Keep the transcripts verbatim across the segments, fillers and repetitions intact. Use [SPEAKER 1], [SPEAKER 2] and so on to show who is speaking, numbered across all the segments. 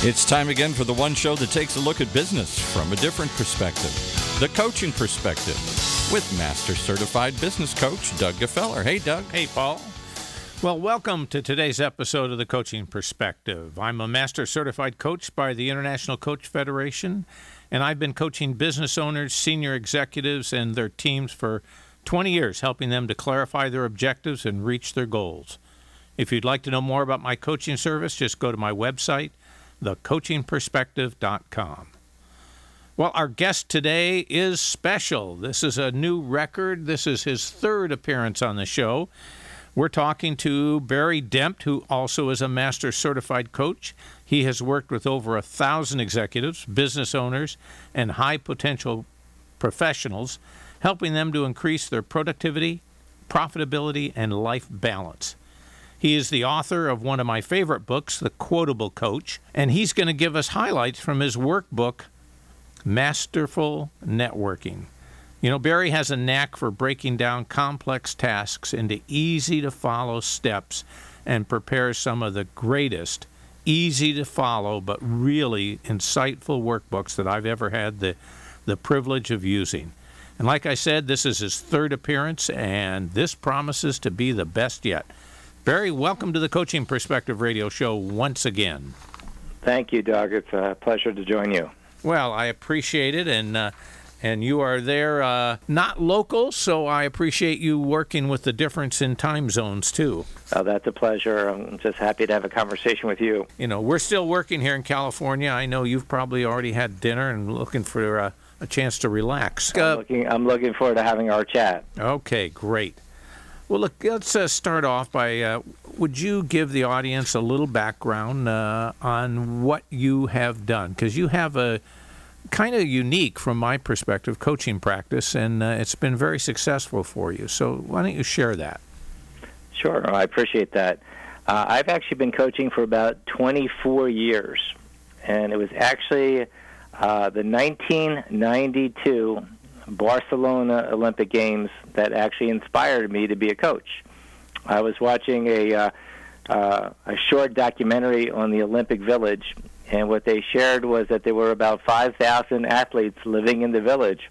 [SPEAKER 1] It's time again for the one show that takes a look at business from a different perspective, the coaching perspective, with Master Certified Business Coach Doug Gefeller. Hey, Doug.
[SPEAKER 2] Hey, Paul. Well, welcome to today's episode of the Coaching Perspective. I'm a Master Certified Coach by the International Coach Federation, and I've been coaching business owners, senior executives, and their teams for twenty years, helping them to clarify their objectives and reach their goals. If you'd like to know more about my coaching service, just go to my website, the coaching perspective dot com. Well, our guest today is special. This is a new record. This is his third appearance on the show. We're talking to Barry Dempt, who also is a Master Certified Coach. He has worked with over a thousand executives, business owners, and high-potential professionals, helping them to increase their productivity, profitability, and life balance. He is the author of one of my favorite books, The Quotable Coach, and he's going to give us highlights from his workbook, Masterful Networking. You know, Barry has a knack for breaking down complex tasks into easy-to-follow steps and prepares some of the greatest, easy-to-follow, but really insightful workbooks that I've ever had the, the privilege of using. And like I said, this is his third appearance, and this promises to be the best yet. Barry, welcome to the Coaching Perspective Radio Show once again.
[SPEAKER 3] Thank you, Doug. It's a pleasure to join you.
[SPEAKER 2] Well, I appreciate it, and uh, and you are there uh, not local, so I appreciate you working with the difference in time zones, too.
[SPEAKER 3] Oh, that's a pleasure. I'm just happy to have a conversation with you.
[SPEAKER 2] You know, we're still working here in California. I know you've probably already had dinner and looking for uh, a chance to relax.
[SPEAKER 3] I'm, uh, looking, I'm looking forward to having our chat.
[SPEAKER 2] Okay, great. Well, look, let's uh, start off by, uh, would you give the audience a little background uh, on what you have done? Because you have a kind of unique, from my perspective, coaching practice, and uh, it's been very successful for you. So why don't you share that?
[SPEAKER 3] Sure, I appreciate that. Uh, I've actually been coaching for about twenty-four years, and it was actually uh, the nineteen ninety-two Barcelona Olympic Games that actually inspired me to be a coach. I was watching a uh, uh, a short documentary on the Olympic Village, and what they shared was that there were about five thousand athletes living in the village,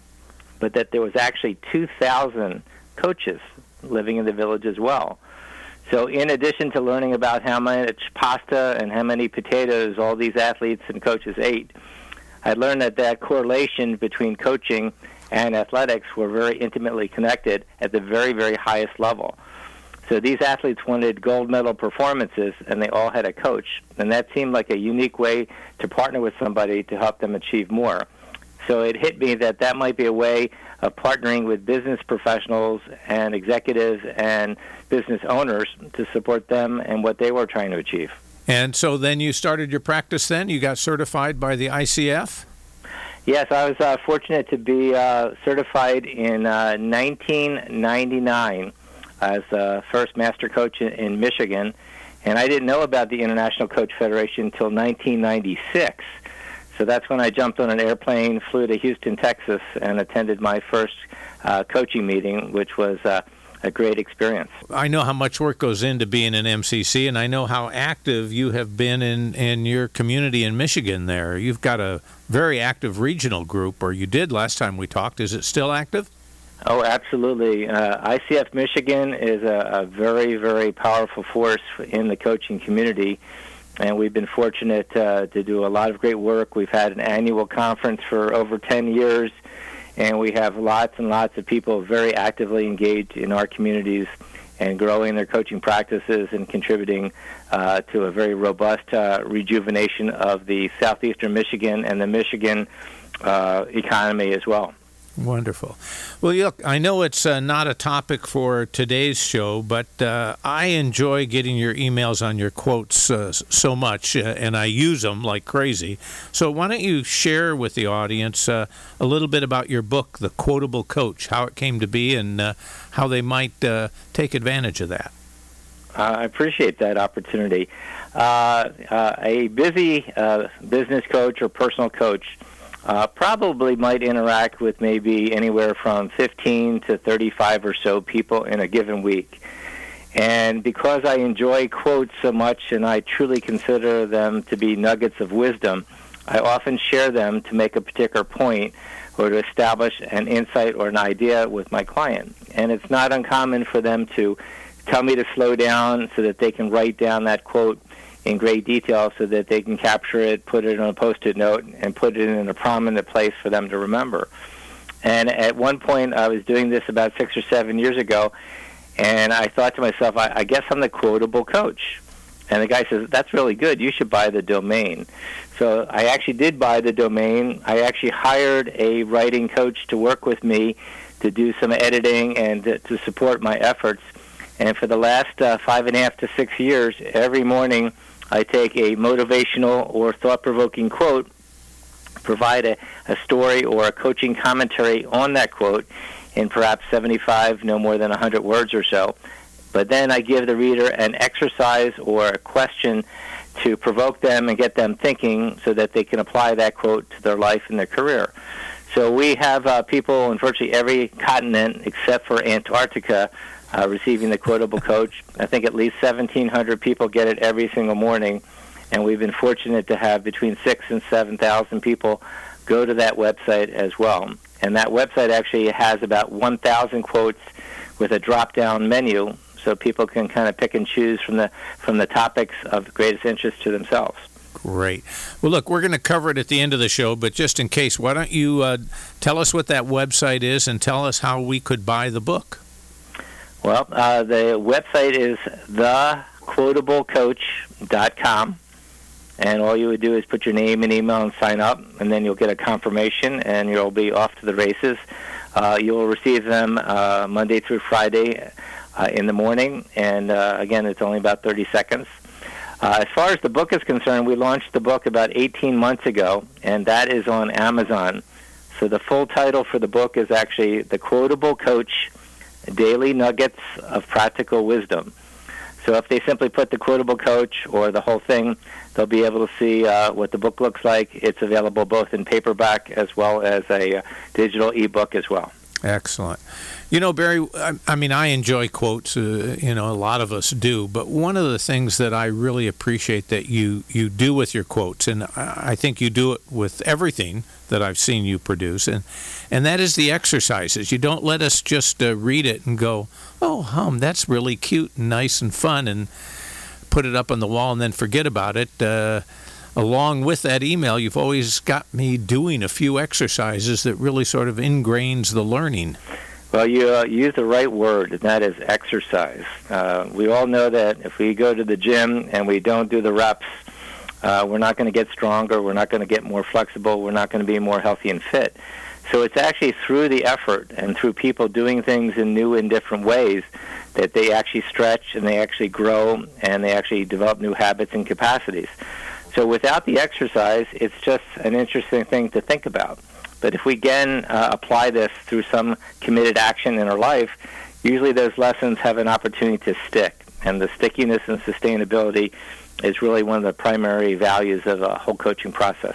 [SPEAKER 3] but that there was actually two thousand coaches living in the village as well. So in addition to learning about how much pasta and how many potatoes all these athletes and coaches ate, I learned that that correlation between coaching and athletics were very intimately connected at the very, very highest level. So these athletes wanted gold medal performances, and they all had a coach. And that seemed like a unique way to partner with somebody to help them achieve more. So it hit me that that might be a way of partnering with business professionals and executives and business owners to support them and what they were trying to achieve.
[SPEAKER 2] And so then you started your practice then? You got certified by the I C F?
[SPEAKER 3] Yes, I was uh, fortunate to be uh, certified in uh, nineteen ninety-nine as the first master coach in, in Michigan, and I didn't know about the International Coach Federation until nineteen ninety-six. So that's when I jumped on an airplane, flew to Houston, Texas, and attended my first uh, coaching meeting, which was uh, a great experience.
[SPEAKER 2] I know how much work goes into being an M C C, and I know how active you have been in, in your community in Michigan there. You've got a very active regional group, or you did last time we talked. Is it still active?
[SPEAKER 3] Oh, absolutely. Uh, I C F Michigan is a, a very, very powerful force in the coaching community, and we've been fortunate uh, to do a lot of great work. We've had an annual conference for over ten years, and we have lots and lots of people very actively engaged in our communities and growing their coaching practices and contributing uh, to a very robust uh, rejuvenation of the southeastern Michigan and the Michigan uh, economy as well.
[SPEAKER 2] Wonderful. Well, look, I know it's uh, not a topic for today's show, but uh, I enjoy getting your emails on your quotes uh, so much, uh, and I use them like crazy. So why don't you share with the audience uh, a little bit about your book, The Quotable Coach, how it came to be, and uh, how they might uh, take advantage of that.
[SPEAKER 3] Uh, I appreciate that opportunity. Uh, uh, a busy uh, business coach or personal coach Uh, probably might interact with maybe anywhere from fifteen to thirty-five or so people in a given week. And because I enjoy quotes so much and I truly consider them to be nuggets of wisdom, I often share them to make a particular point or to establish an insight or an idea with my client. And it's not uncommon for them to tell me to slow down so that they can write down that quote in great detail so that they can capture it, put it on a Post-it note, and put it in a prominent place for them to remember. And at one point, I was doing this about six or seven years ago, and I thought to myself, I, I guess I'm the quotable coach. And the guy says, that's really good. You should buy the domain. So I actually did buy the domain. I actually hired a writing coach to work with me to do some editing and to, to support my efforts. And for the last uh, five and a half to six years, every morning I take a motivational or thought-provoking quote, provide a, a story or a coaching commentary on that quote in perhaps seventy-five, no more than one hundred words or so. But then I give the reader an exercise or a question to provoke them and get them thinking so that they can apply that quote to their life and their career. So we have uh, people in virtually every continent except for Antarctica uh, receiving the Quotable Coach. I think at least seventeen hundred people get it every single morning, and we've been fortunate to have between six and seven thousand people go to that website as well. And that website actually has about one thousand quotes with a drop-down menu, so people can kind of pick and choose from the from the topics of greatest interest to themselves.
[SPEAKER 2] Great. Well, look, we're going to cover it at the end of the show, but just in case, why don't you uh, tell us what that website is and tell us how we could buy the book?
[SPEAKER 3] Well, uh, the website is the quotable coach dot com, and all you would do is put your name and email and sign up, and then you'll get a confirmation, and you'll be off to the races. Uh, you'll receive them uh, Monday through Friday uh, in the morning, and uh, again, it's only about thirty seconds. Uh, as far as the book is concerned, we launched the book about eighteen months ago, and that is on Amazon. So the full title for the book is actually The Quotable Coach, Daily Nuggets of Practical Wisdom. So if they simply put The Quotable Coach or the whole thing, they'll be able to see uh, what the book looks like. It's available both in paperback as well as a uh, digital ebook as well.
[SPEAKER 2] Excellent. You know, Barry, I, I mean, I enjoy quotes. Uh, you know, a lot of us do. But one of the things that I really appreciate that you, you do with your quotes, and I, I think you do it with everything that I've seen you produce, and and that is the exercises. You don't let us just uh, read it and go, oh, hum, that's really cute and nice and fun, and put it up on the wall and then forget about it. Uh, along with that email, you've always got me doing a few exercises that really sort of ingrains the learning.
[SPEAKER 3] Well, you uh, use the right word, and that is exercise. Uh, we all know that if we go to the gym and we don't do the reps, uh, we're not going to get stronger, we're not going to get more flexible, we're not going to be more healthy and fit. So it's actually through the effort and through people doing things in new and different ways that they actually stretch and they actually grow and they actually develop new habits and capacities. So without the exercise, it's just an interesting thing to think about. But if we again uh, apply this through some committed action in our life, usually those lessons have an opportunity to stick. And the stickiness and sustainability is really one of the primary values of a whole coaching process.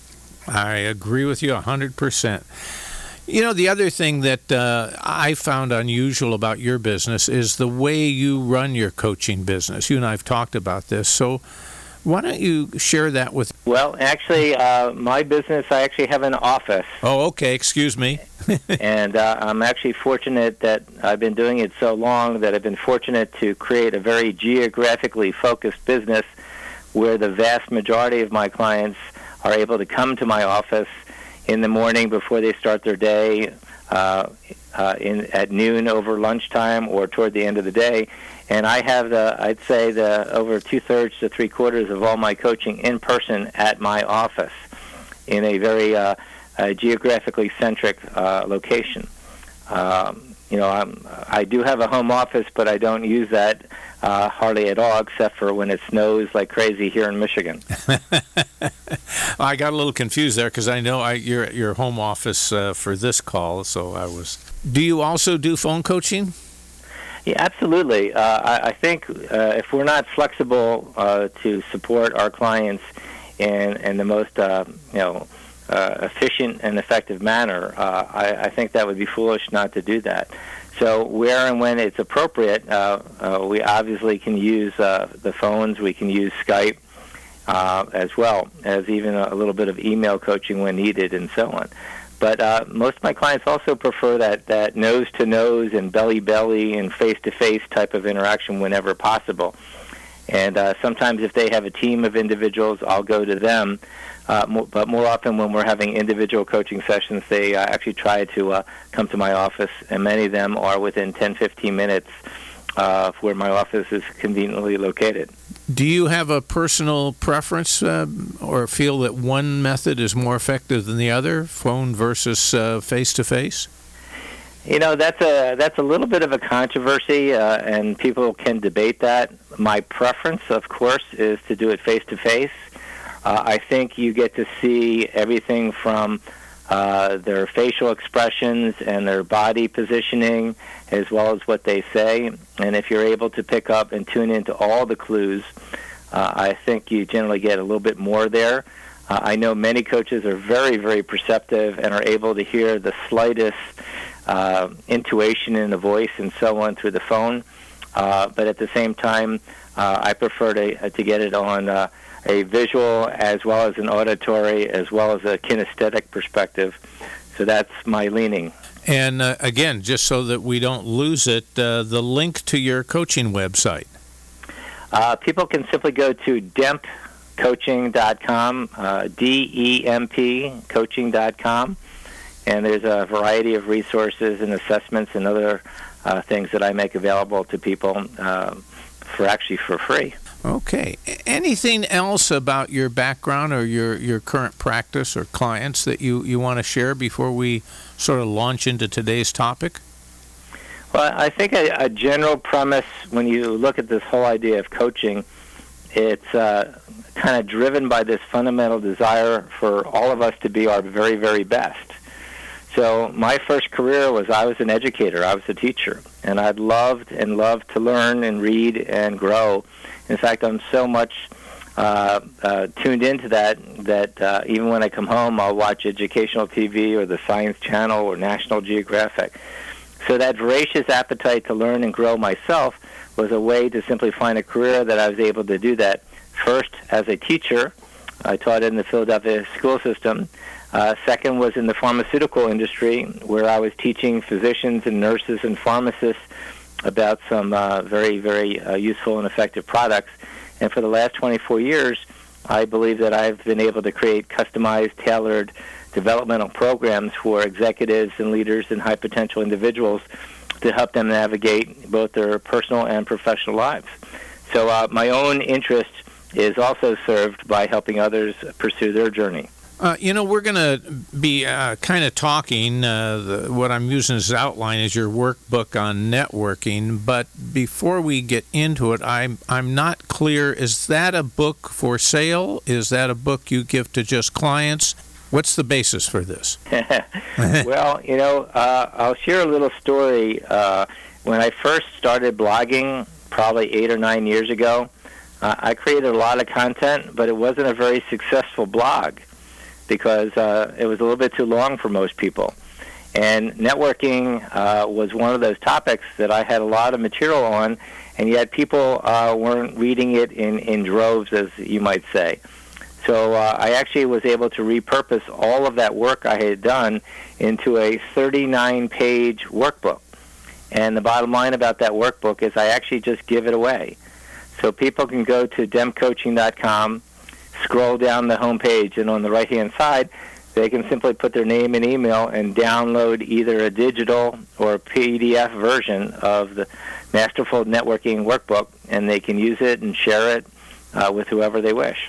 [SPEAKER 2] I agree with you one hundred percent. You know, the other thing that uh, I found unusual about your business is the way you run your coaching business. You and I have talked about this, so why don't you share that with...
[SPEAKER 3] Well, actually, uh, my business, I actually have an office.
[SPEAKER 2] Oh, okay, excuse me.
[SPEAKER 3] and uh, I'm actually fortunate that I've been doing it so long that I've been fortunate to create a very geographically focused business where the vast majority of my clients are able to come to my office in the morning before they start their day, uh, uh, in at noon over lunchtime, or toward the end of the day. And I have the, I'd say, the over two-thirds to three-quarters of all my coaching in person at my office in a very uh, uh, geographically centric uh, location. Um, you know, I'm, I do have a home office, but I don't use that uh, hardly at all, except for when it snows like crazy here in Michigan.
[SPEAKER 2] I got a little confused there because I know I, you're at your home office uh, for this call, so I was... Do you also do phone coaching?
[SPEAKER 3] Yeah, absolutely. Uh, I, I think uh, if we're not flexible uh, to support our clients in, in the most, uh, you know, uh, efficient and effective manner, uh, I, I think that would be foolish not to do that. So where and when it's appropriate, uh, uh, we obviously can use uh, the phones. We can use Skype uh, as well as even a little bit of email coaching when needed and so on. But uh, most of my clients also prefer that, that nose-to-nose and belly-belly and face-to-face type of interaction whenever possible. And uh, sometimes if they have a team of individuals, I'll go to them. Uh, more, but more often when we're having individual coaching sessions, they uh, actually try to uh, come to my office, and many of them are within ten, fifteen minutes of where my office is conveniently located.
[SPEAKER 2] Do you have a personal preference uh, or feel that one method is more effective than the other, phone versus uh, face-to-face?
[SPEAKER 3] You know, that's a that's a little bit of a controversy, uh, and people can debate that. My preference, of course, is to do it face-to-face. Uh, I think you get to see everything from uh, their facial expressions and their body positioning, as well as what they say. And if you're able to pick up and tune into all the clues, uh, I think you generally get a little bit more there. Uh, I know many coaches are very, very perceptive and are able to hear the slightest uh, intuition in the voice and so on through the phone. Uh, but at the same time, uh, I prefer to, uh, to get it on uh, a visual as well as an auditory as well as a kinesthetic perspective. So that's my leaning.
[SPEAKER 2] And uh, again, just so that we don't lose it, uh, the link to your coaching website.
[SPEAKER 3] Uh, people can simply go to demp coaching dot com, uh, D E M P coaching dot com, and there's a variety of resources and assessments and other uh, things that I make available to people uh, for actually for free.
[SPEAKER 2] Okay. Anything else about your background or your, your current practice or clients that you, you want to share before we sort of launch into today's topic?
[SPEAKER 3] Well, I think a, a general premise when you look at this whole idea of coaching, it's uh, kind of driven by this fundamental desire for all of us to be our very, very best. So my first career was I was an educator. I was a teacher. And I'd loved and loved to learn and read and grow. In fact, I'm so much uh, uh, tuned into that that uh, even when I come home, I'll watch educational T V or the Science Channel or National Geographic. So that voracious appetite to learn and grow myself was a way to simply find a career that I was able to do that. First, as a teacher, I taught in the Philadelphia school system. Uh, second was in the pharmaceutical industry, where I was teaching physicians and nurses and pharmacists about some uh, very, very uh, useful and effective products. And for the last twenty-four years, I believe that I've been able to create customized, tailored developmental programs for executives and leaders and high-potential individuals to help them navigate both their personal and professional lives. So uh, my own interest is also served by helping others pursue their journey.
[SPEAKER 2] Uh, you know, we're going to be uh, kind of talking, uh, the, what I'm using as outline is your workbook on networking, but before we get into it, I'm, I'm not clear, is that a book for sale? Is that a book you give to just clients? What's the basis for this?
[SPEAKER 3] Well, you know, uh, I'll share a little story. Uh, when I first started blogging, probably eight or nine years ago, uh, I created a lot of content, but it wasn't a very successful blog because uh, it was a little bit too long for most people. And networking uh, was one of those topics that I had a lot of material on, and yet people uh, weren't reading it in, in droves, as you might say. So uh, I actually was able to repurpose all of that work I had done into a thirty-nine page workbook. And the bottom line about that workbook is I actually just give it away. So people can go to demp coaching dot com, scroll down the home page, and on the right-hand side, they can simply put their name and email and download either a digital or a P D F version of the Masterful Networking Workbook, and they can use it and share it uh, with whoever they wish.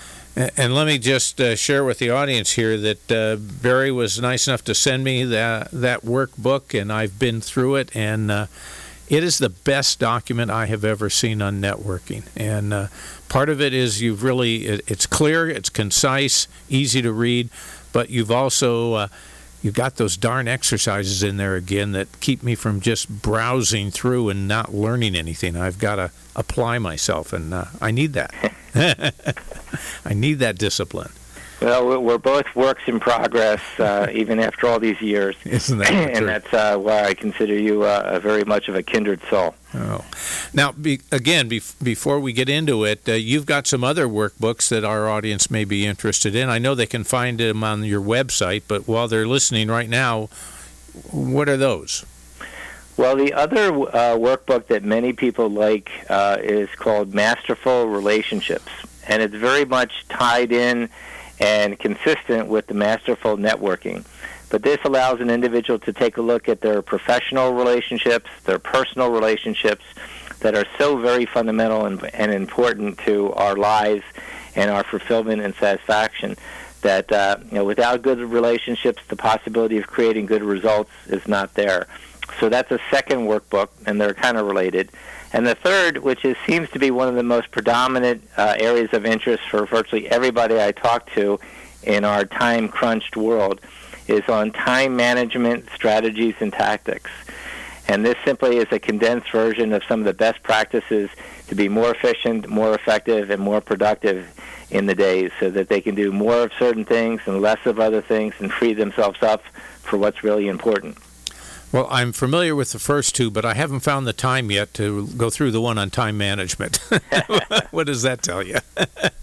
[SPEAKER 2] And let me just uh, share with the audience here that uh, Barry was nice enough to send me that, that workbook, and I've been through it, and uh, it is the best document I have ever seen on networking. And uh, part of it is you've really, it, it's clear, it's concise, easy to read, but you've also, uh, you've got those darn exercises in there again that keep me from just browsing through and not learning anything. I've got to apply myself, and uh, I need that. I need that discipline.
[SPEAKER 3] Well, we're both works in progress, uh, even after all these years.
[SPEAKER 2] Isn't that
[SPEAKER 3] and
[SPEAKER 2] true?
[SPEAKER 3] that's uh, why I consider you uh, a very much of a kindred soul.
[SPEAKER 2] Oh. Now, be, again, bef- before we get into it, uh, you've got some other workbooks that our audience may be interested in. I know they can find them on your website, but while they're listening right now, what are those?
[SPEAKER 3] Well, the other uh, workbook that many people like uh, is called Masterful Relationships, and it's very much tied in and consistent with the Masterful Networking. But this allows an individual to take a look at their professional relationships, their personal relationships that are so very fundamental and, and important to our lives and our fulfillment and satisfaction that uh, you know, without good relationships, the possibility of creating good results is not there. So that's a second workbook, and they're kind of related. And the third, which is, seems to be one of the most predominant uh, areas of interest for virtually everybody I talk to in our time-crunched world, is on time management strategies and tactics. And this simply is a condensed version of some of the best practices to be more efficient, more effective, and more productive in the days so that they can do more of certain things and less of other things and free themselves up for what's really important.
[SPEAKER 2] Well, I'm familiar with the first two, but I haven't found the time yet to go through the one on time management. What does that tell you?